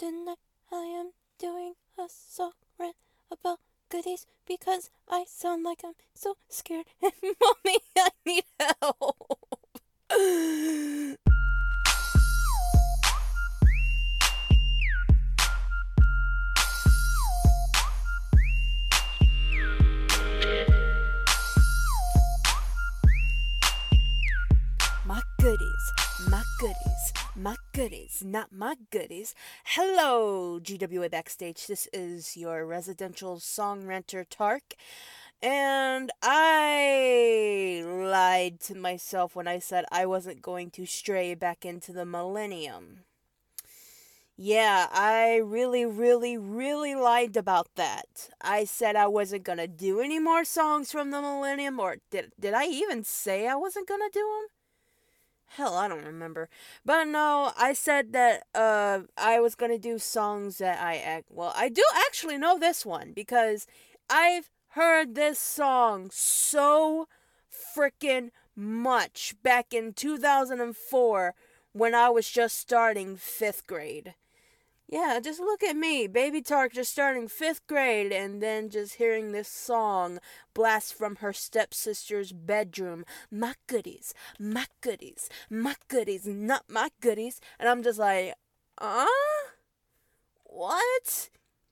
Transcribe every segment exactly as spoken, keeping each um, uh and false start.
Tonight I am doing a song rant about goodies because I sound like I'm so scared and mommy, I need help. My goodies, my goodies, my goodies, not my goodies. Hello, G W A Backstage. This is your residential song renter Tark. And I lied to myself when I said I wasn't going to stray back into the millennium. Yeah, I really, really, really lied about that. I said I wasn't gonna do any more songs from the millennium, or did, did I even say I wasn't gonna do them? Hell, I don't remember. But no, I said that uh I was gonna do songs that I act well, I do actually know this one because I've heard this song so freaking much back in two thousand four when I was just starting fifth grade. Yeah, just look at me, baby Tark, just starting fifth grade and then just hearing this song blast from her stepsister's bedroom. My goodies, my goodies, my goodies, not my goodies. And I'm just like, uh? What?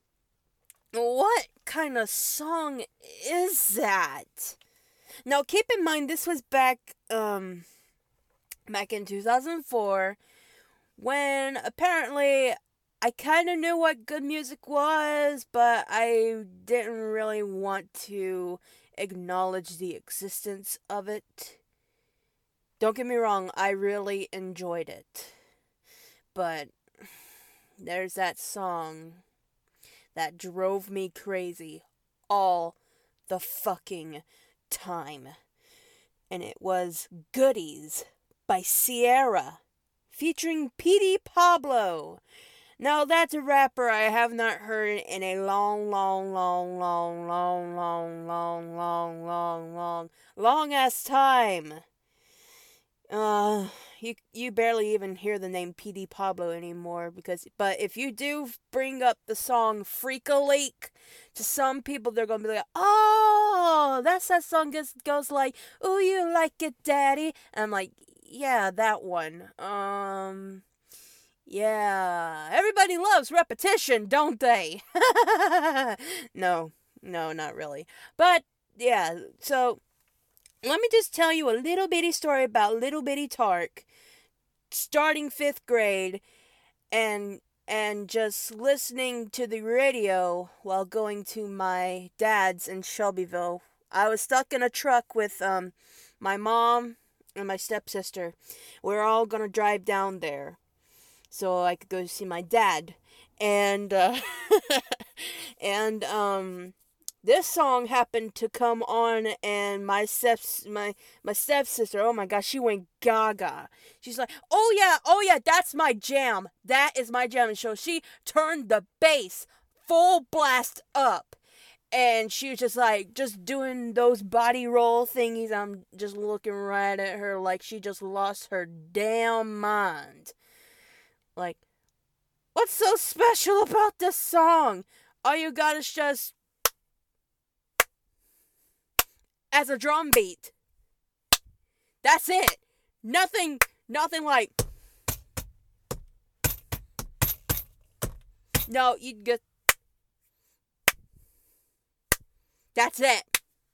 What kind of song is that? Now, keep in mind, this was back, um, back in two thousand four when apparently I kind of knew what good music was, but I didn't really want to acknowledge the existence of it. Don't get me wrong, I really enjoyed it. But there's that song that drove me crazy all the fucking time. And it was Goodies by Ciara, featuring Petey Pablo. Now, that's a rapper I have not heard in a long, long, long, long, long, long, long, long, long, long, long ass time. Uh, you you barely even hear the name Petey Pablo anymore because, but if you do bring up the song Freak a Leak to some people, they're gonna be like, oh, that's that song goes goes like, ooh, you like it, daddy. And I'm like, yeah, that one. Um. Yeah, everybody loves repetition, don't they? no, no, not really. But, yeah, so let me just tell you a little bitty story about little bitty Tark starting fifth grade and and just listening to the radio while going to my dad's in Shelbyville. I was stuck in a truck with um my mom and my stepsister. We we're all gonna drive down there so I could go see my dad. And, uh, and, um, this song happened to come on, and my step, my, my stepsister, oh my gosh, she went gaga. She's like, oh yeah, oh yeah, that's my jam. That is my jam. And so she turned the bass full blast up. And she was just like, just doing those body roll thingies. I'm just looking right at her like she just lost her damn mind. Like, what's so special about this song? All you got is just as a drum beat. That's it. Nothing, nothing like. No, you get. That's it.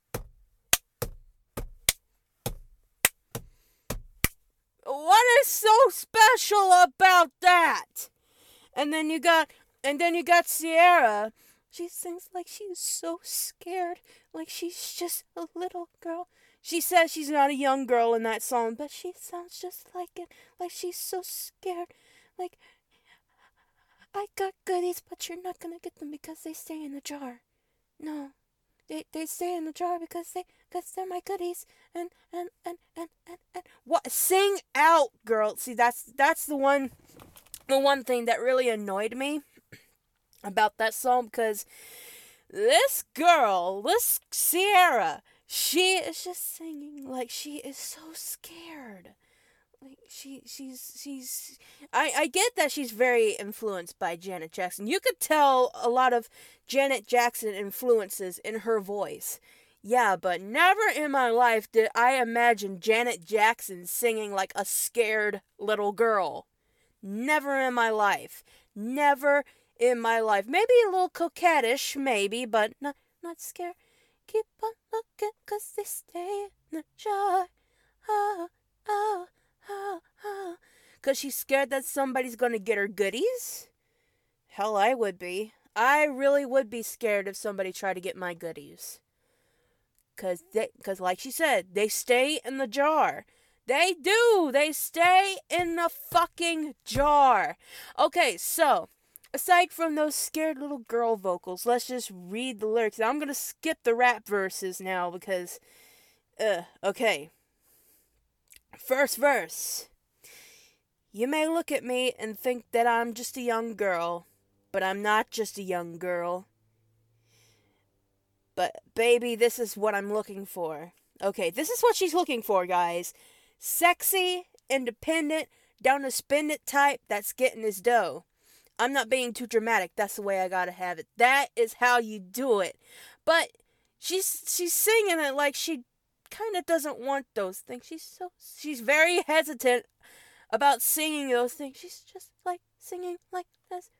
What is so special about that? And then you got, and then you got Ciara. She sings like she's so scared, like she's just a little girl. She says she's not a young girl in that song, but she sounds just like it, like she's so scared. Like, I got goodies, but you're not gonna get them because they stay in the jar. No, they they stay in the jar because they, because they're my goodies. And and and and and and what? Sing out, girl. See, that's that's the one. The one thing that really annoyed me about that song, because this girl, this Ciara, she is just singing like she is so scared. like she she's she's I I get that she's very influenced by Janet Jackson. You could tell a lot of Janet Jackson influences in her voice. Yeah, but never in my life did I imagine Janet Jackson singing like a scared little girl. Never in my life. Never in my life. Maybe a little coquettish, maybe, but not not scared. Keep on looking, 'cause they stay in the jar. Oh, oh, oh, oh. 'Cause she's scared that somebody's gonna get her goodies? Hell, I would be. I really would be scared if somebody tried to get my goodies. 'Cause, they, 'cause like she said, they stay in the jar. They do! They stay in the fucking jar! Okay, so, aside from those scared little girl vocals, let's just read the lyrics. Now, I'm gonna skip the rap verses now because, uh, okay. First verse. You may look at me and think that I'm just a young girl, but I'm not just a young girl. But, baby, this is what I'm looking for. Okay, this is what she's looking for, guys. Sexy, independent, down to spend it type that's getting his dough. I'm not being too dramatic. That's the way I gotta have it. That is how you do it. But she's she's singing it like she kind of doesn't want those things. She's so she's very hesitant about singing those things. She's just like singing like this.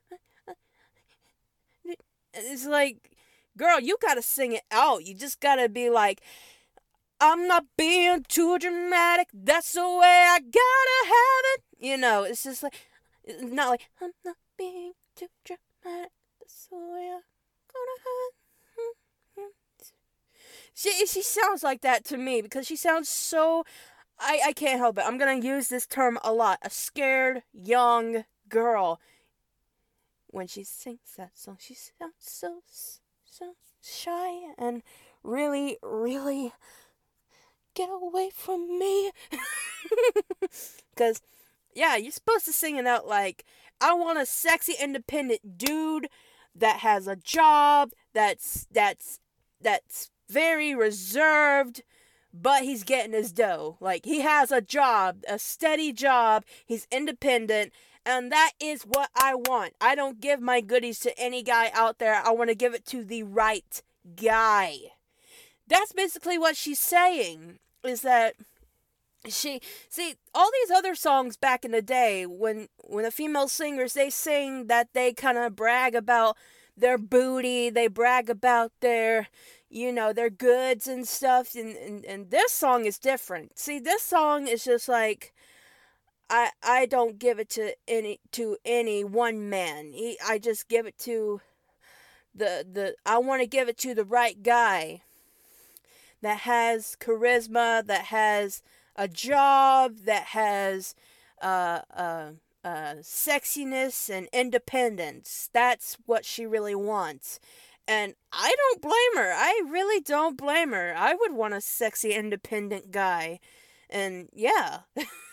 It's like, girl, you gotta sing it out. You just gotta be like, I'm not being too dramatic. That's the way I gotta have it. You know, it's just like, it's not like, I'm not being too dramatic. That's the way I gotta have it. She, she sounds like that to me because she sounds so, I, I can't help it. I'm gonna use this term a lot. A scared young girl. When she sings that song, she sounds so, so shy and really, really, get away from me. Because, yeah, you're supposed to sing it out like, I want a sexy, independent dude that has a job, that's, that's, that's very reserved, but he's getting his dough. Like, he has a job, a steady job, he's independent, and that is what I want. I don't give my goodies to any guy out there. I want to give it to the right guy. That's basically what she's saying, is that she, see, all these other songs back in the day, when, when the female singers, they sing that they kind of brag about their booty, they brag about their, you know, their goods and stuff, and, and, and this song is different. See, this song is just like, I, I don't give it to any, to any one man. He, I just give it to the, the, I want to give it to the right guy that has charisma, that has a job, that has uh, uh, uh, sexiness and independence. That's what she really wants. And I don't blame her. I really don't blame her. I would want a sexy, independent guy. And yeah.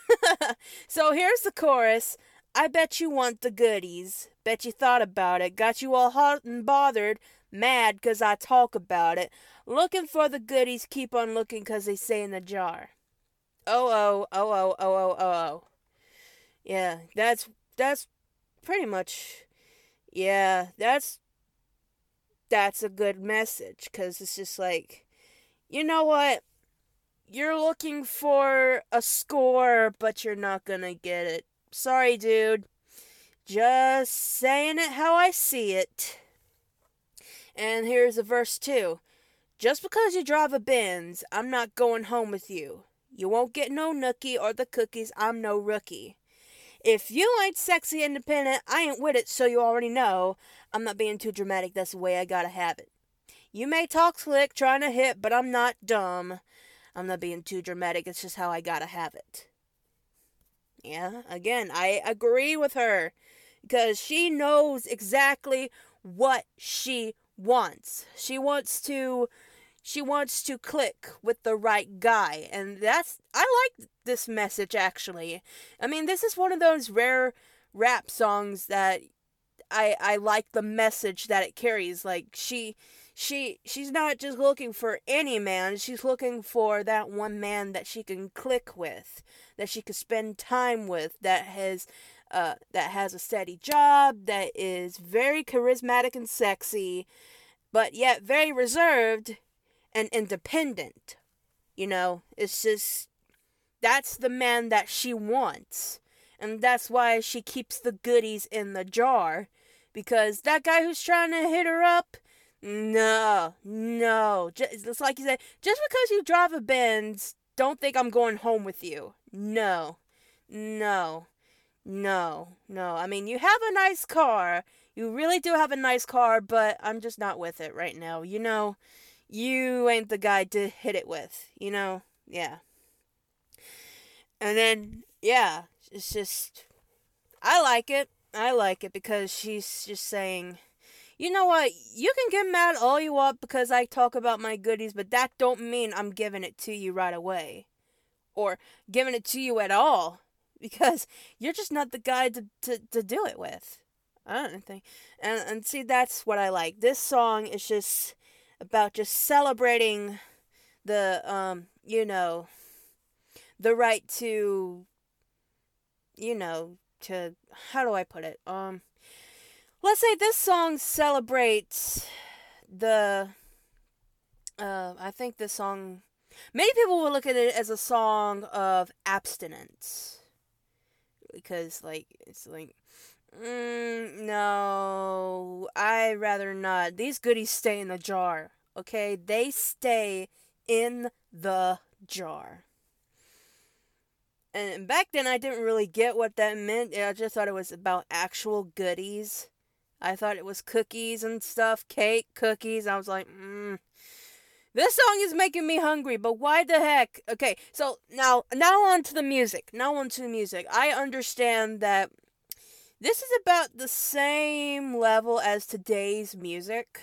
So here's the chorus. I bet you want the goodies. Bet you thought about it. Got you all hot and bothered. Mad 'cause I talk about it. Looking for the goodies. Keep on looking 'cause they say in the jar. Oh, oh, oh, oh, oh, oh, oh, oh. Yeah, that's, that's pretty much, yeah, that's, that's a good message. 'Cause it's just like, you know what? You're looking for a score, but you're not gonna get it. Sorry, dude. Just saying it how I see it. And here's a verse two. Just because you drive a Benz, I'm not going home with you. You won't get no nookie or the cookies, I'm no rookie. If you ain't sexy independent, I ain't with it, so you already know. I'm not being too dramatic, that's the way I gotta have it. You may talk slick, trying to hit, but I'm not dumb. I'm not being too dramatic, it's just how I gotta have it. Yeah, again, I agree with her. Because she knows exactly what she wants. She wants to, she wants to click with the right guy. And that's, I like this message, actually. I mean, this is one of those rare rap songs that I, I like the message that it carries. Like, she... she she's not just looking for any man. She's looking for that one man that she can click with, that she can spend time with, that has uh that has a steady job, that is very charismatic and sexy, but yet very reserved and independent. You know, it's just that's the man that she wants. And that's why she keeps the goodies in the jar. Because that guy who's trying to hit her up, no, no. Just, it's like you said, just because you drive a Benz, don't think I'm going home with you. No, no, no, no. I mean, you have a nice car. You really do have a nice car, but I'm just not with it right now. You know, you ain't the guy to hit it with, you know? Yeah. And then, yeah, it's just, I like it. I like it because she's just saying, you know what, you can get mad all you want because I talk about my goodies, but that don't mean I'm giving it to you right away. Or giving it to you at all. Because you're just not the guy to, to, to do it with. I don't think. And, and see, that's what I like. This song is just about just celebrating the, um, you know, the right to, you know, to, how do I put it? Um, let's say this song celebrates the, uh, I think this song, many people will look at it as a song of abstinence. Because, like, it's like, mm, no, I rather not. These goodies stay in the jar, okay? They stay in the jar. And back then, I didn't really get what that meant. I just thought it was about actual goodies. I thought it was cookies and stuff, cake, cookies. I was like, mm. This song is making me hungry, but why the heck? Okay, so now, now on to the music. Now on to the music. I understand that this is about the same level as today's music.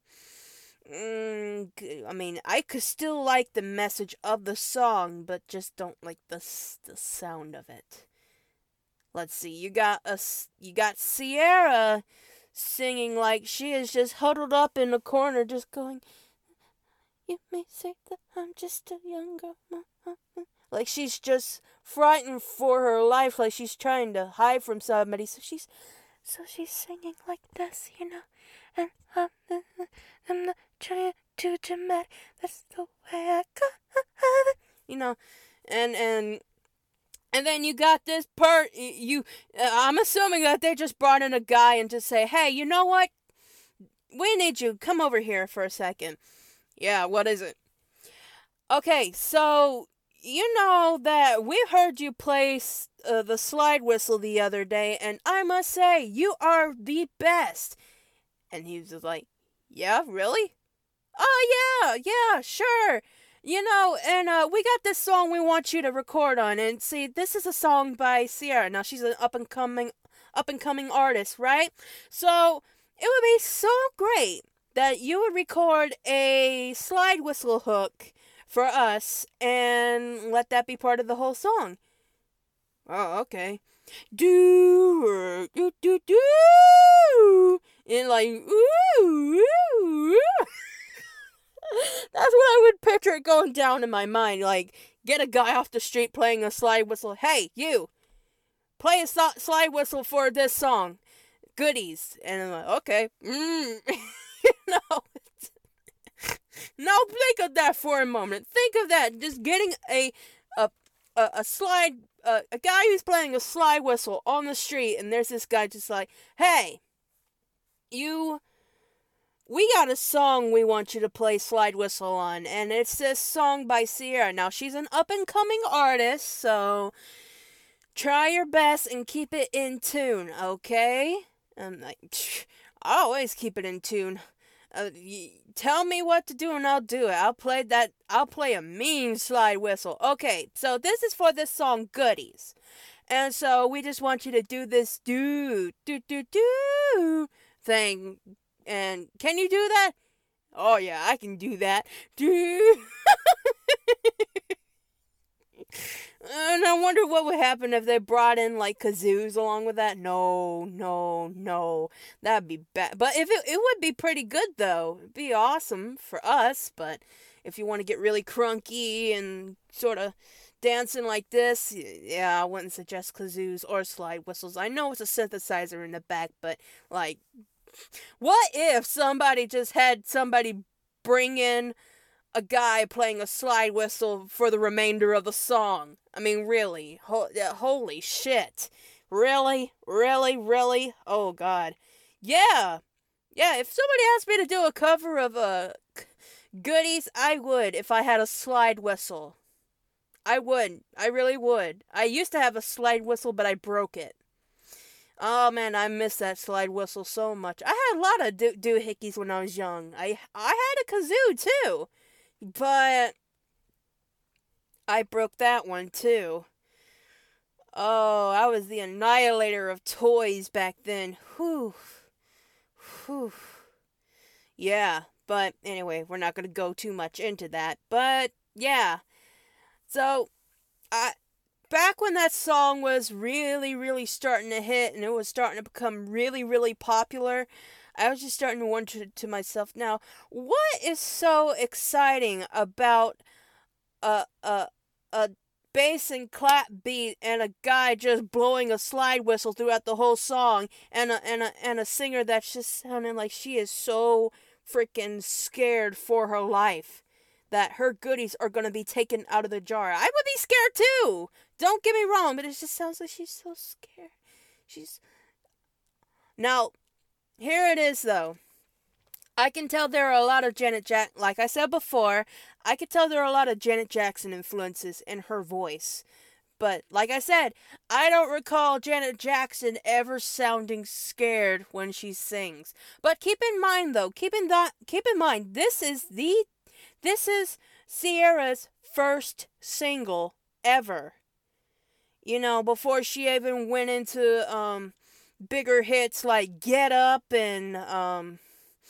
Mm, I mean, I could still like the message of the song, but just don't like the the sound of it. Let's see. You got a you got Ciara singing like she is just huddled up in the corner, just going, "You may say that I'm just a young girl." Like she's just frightened for her life, like she's trying to hide from somebody. So she's so she's singing like this, you know. And I'm, I'm not trying to dramatic. That's the way I got it, you know. And and and then you got this part. You, uh, I'm assuming that they just brought in a guy and just say, "Hey, you know what? We need you. Come over here for a second." Yeah, what is it? Okay, so you know that we heard you play uh, the slide whistle the other day, and I must say, you are the best. And he was just like, yeah, really? Oh, yeah, yeah, sure. You know, and uh, we got this song we want you to record on. And see, this is a song by Ciara. Now, she's an up-and-coming, up-and-coming artist, right? So, it would be so great that you would record a slide whistle hook for us and let that be part of the whole song. Oh, okay. Do, do, do, do. And like, ooh, ooh, ooh. That's what I would picture it going down in my mind. Like, get a guy off the street playing a slide whistle. Hey, you, play a so- slide whistle for this song. Goodies. And I'm like, okay. Mm. You know, now think of that for a moment. Think of that. Just getting a a a, a slide, uh, a guy who's playing a slide whistle on the street, and there's this guy just like, hey, you, we got a song we want you to play slide whistle on, and it's this song by Ciara. Now, she's an up-and-coming artist, so try your best and keep it in tune, okay? I'm like, I always keep it in tune. Uh, y- tell me what to do and I'll do it. I'll play that. I'll play a mean slide whistle. Okay, so this is for this song, Goodies. And so we just want you to do this do, do, do, do thing. And can you do that? Oh, yeah, I can do that. Do. And I wonder what would happen if they brought in like kazoos along with that. No, no, no. That'd be bad. But if it, it would be pretty good though. It'd be awesome for us. But if you want to get really crunky and sort of dancing like this, yeah, I wouldn't suggest kazoos or slide whistles. I know it's a synthesizer in the back, but like, what if somebody just had somebody bring in a guy playing a slide whistle for the remainder of the song? I mean, really? Ho- holy shit. Really? Really? Really? Oh, God. Yeah. Yeah, if somebody asked me to do a cover of uh, Goodies, I would if I had a slide whistle. I would. I really would. I used to have a slide whistle, but I broke it. Oh man, I miss that slide whistle so much. I had a lot of do- doohickeys when I was young. I I had a kazoo too, but I broke that one too. Oh, I was the annihilator of toys back then. Whew. Whew. Yeah, but anyway, we're not going to go too much into that. But yeah. So, I back when that song was really really starting to hit and it was starting to become really really popular, I was just starting to wonder to myself, now, what is so exciting about a a a bass and clap beat and a guy just blowing a slide whistle throughout the whole song, and a and a and a singer that's just sounding like she is so freaking scared for her life that her goodies are going to be taken out of the jar. I would be scared too. Don't get me wrong, but it just sounds like she's so scared. She's Now, here it is though. I can tell there are a lot of Janet Jack like I said before, I could tell there are a lot of Janet Jackson influences in her voice. But like I said, I don't recall Janet Jackson ever sounding scared when she sings. But keep in mind though, keep in that keep in mind this is the this is Ciara's first single ever. You know, before she even went into um bigger hits like Get Up and um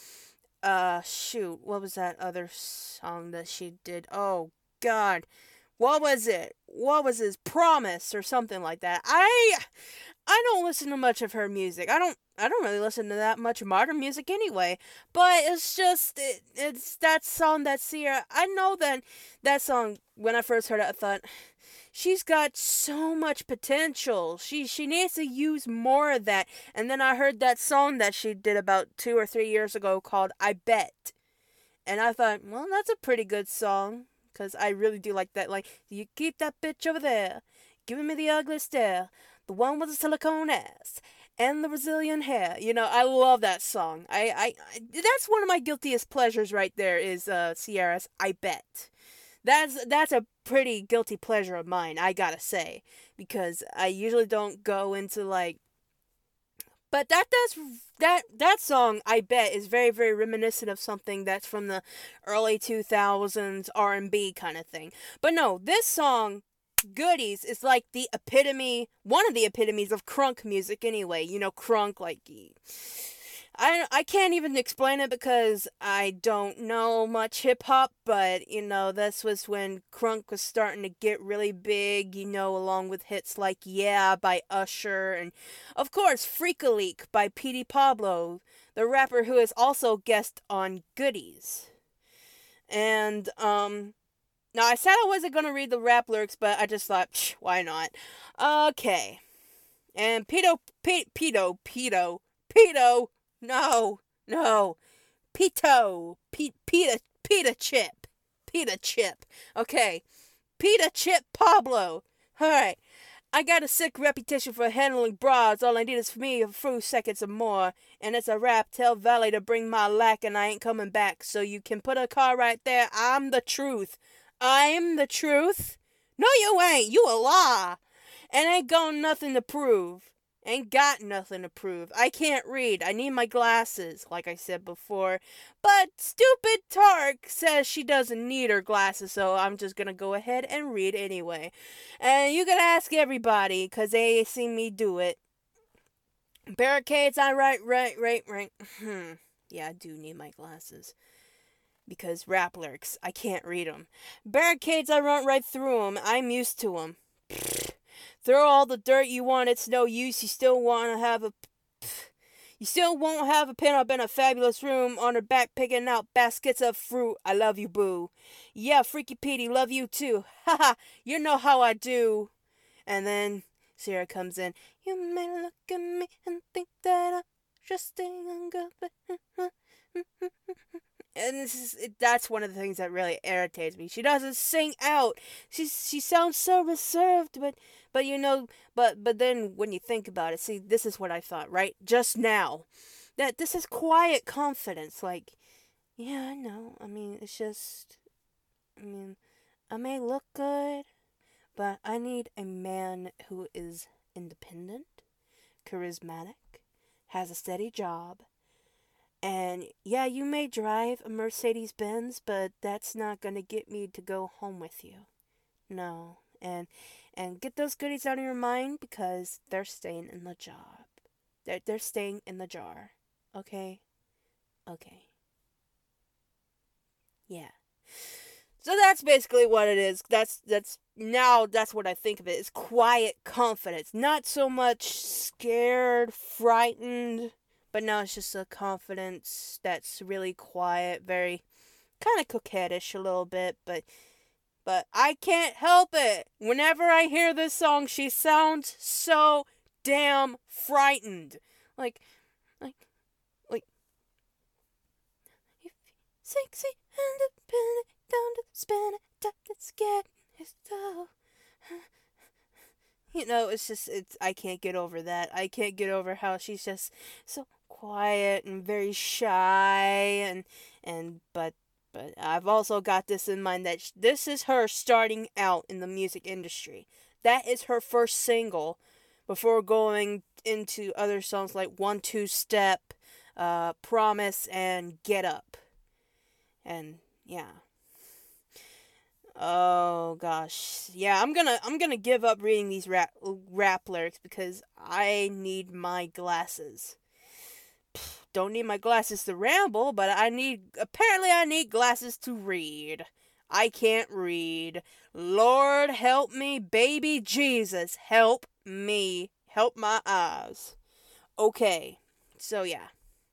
uh shoot, what was that other song that she did? Oh god. What was it? What was his Promise or something like that? I I don't listen to much of her music. I don't I don't really listen to that much modern music anyway. But it's just it, it's that song that Ciara. I know that that song when I first heard it, I thought she's got so much potential. She she needs to use more of that. And then I heard that song that she did about two or three years ago called I Bet. And I thought, well, that's a pretty good song. Because I really do like that. Like, you keep that bitch over there, giving me the ugly stare, the one with the silicone ass, and the Brazilian hair. You know, I love that song. I, I, I that's one of my guiltiest pleasures right there is uh, Ciara's I Bet. That's that's a pretty guilty pleasure of mine, I gotta say, because I usually don't go into like. But that does that that song I bet is very very reminiscent of something that's from the early two thousands R and B kind of thing. But no, this song Goodies is like the epitome, one of the epitomes of crunk music anyway. You know, crunk like I, I can't even explain it because I don't know much hip hop, but you know, this was when crunk was starting to get really big, you know, along with hits like Yeah by Usher, and of course Freak a Leak by Petey Pablo, the rapper who is also guest on Goodies. And, um, now I said I wasn't gonna read the rap lyrics, but I just thought, psh, why not? Okay. And Pedo, Pe- Pedo, Pedo, Pedo, no, no. Pito. P- Pita, Pita Chip. Pita Chip. Okay. Pita Chip Pablo. Alright. I got a sick reputation for handling broads. All I need is for me a few seconds or more. And it's a rap. Tell Valley to bring my lack and I ain't coming back. So you can put a car right there. I'm the truth. I'm the truth? No, you ain't. You a lie. And ain't got nothing to prove. Ain't got nothing to prove. I can't read. I need my glasses, like I said before. But stupid Tark says she doesn't need her glasses, so I'm just gonna go ahead and read anyway. And you gotta ask everybody, because they seen me do it. Barricades, I right, right, right, right. Hmm. Yeah, I do need my glasses. Because rap lyrics, I can't read them. Barricades, I run right through them. I'm used to them. Throw all the dirt you want, it's no use. You still want to have a. You still won't have a pin up in a fabulous room on her back picking out baskets of fruit. I love you, boo. Yeah, Freaky Petey, love you too. Haha, you know how I do. And then Sierra comes in. You may look at me and think that I'm just staying good, but. And this is it, that's one of the things that really irritates me. She doesn't sing out. She she sounds so reserved, but but you know, but but then when you think about it, see, this is what I thought, right? Just now, that this is quiet confidence. Like, yeah, I know. I mean, it's just, I mean, I may look good, but I need a man who is independent, charismatic, has a steady job. And yeah, you may drive a Mercedes Benz, but that's not going to get me to go home with you. No. And and get those goodies out of your mind because they're staying in the job. They're they're staying in the jar. Okay? Okay. Yeah. So that's basically what it is. That's that's now that's what I think of it. It's quiet confidence. Not so much scared, frightened, but now it's just a confidence that's really quiet, very kind of coquettish a little bit, but but I can't help it. Whenever I hear this song, she sounds so damn frightened. Like like like sexy independent down to spin it, top that's get his toe. You know, it's just it's I can't get over that. I can't get over how she's just so quiet and very shy and and but but I've also got this in mind that sh- this is her starting out in the music industry. That is her first single before going into other songs like One Two Step, uh, Promise, and Get Up. And yeah. Oh gosh. Yeah, I'm gonna I'm gonna give up reading these rap rap lyrics because I need my glasses. Don't need my glasses to ramble, but I need apparently I need glasses to read. I can't read. Lord help me, baby Jesus, help me. Help my eyes. Okay. So yeah.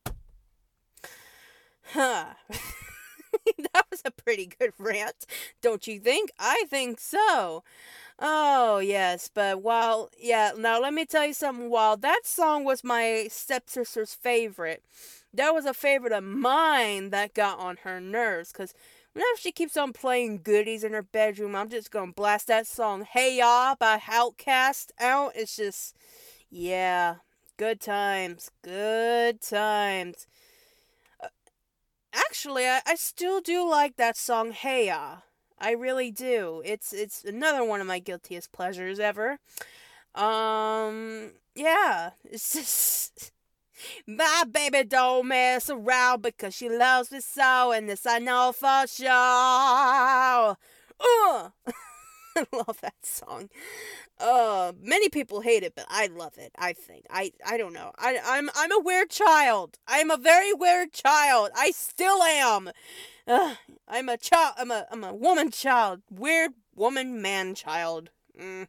Huh. That was a pretty good rant, don't you think? I think so. Oh, yes, but while, yeah, now let me tell you something. While that song was my stepsister's favorite, that was a favorite of mine that got on her nerves, because whenever she keeps on playing goodies in her bedroom, I'm just gonna blast that song, Hey Ya by Outkast out. It's just, yeah, good times, good times. Actually, I, I still do like that song, Hey Ya. I really do. It's it's another one of my guiltiest pleasures ever. Um, yeah, it's just my baby don't mess around because she loves me so, and this I know for sure. Uh, I love that song. Uh, many people hate it, but I love it. I think I I don't know. I I'm I'm a weird child. I'm a very weird child. I still am. Uh, I'm a child. I'm a I'm a woman child. Weird woman man child. Mm.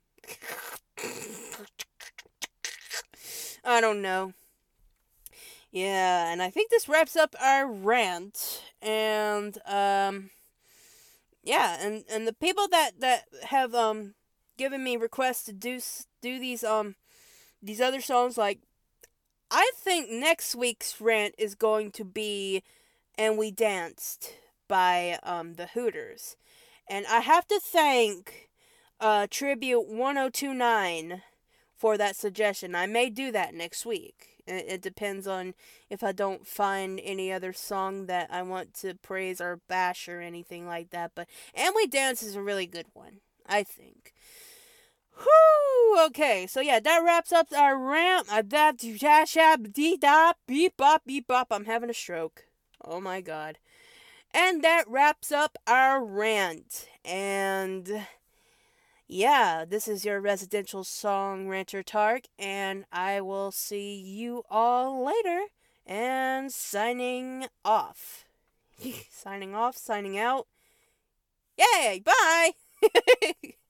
I don't know. Yeah, and I think this wraps up our rant. And um, yeah, and and the people that that have um given me requests to do do these um these other songs, like I think next week's rant is going to be "And We Danced" by um the Hooters. And I have to thank uh Tribute one oh two nine for that suggestion. I may do that next week. It, it depends on if I don't find any other song that I want to praise or bash or anything like that. But "And We Dance" is a really good one, I think. Whew, okay, so yeah, that wraps up our rant. Uh, that dee da beep bop beep bop. I'm having a stroke. Oh my god. And that wraps up our rant. And yeah, this is your residential song ranter Tark, and I will see you all later. And signing off. Signing off, signing out. Yay, bye!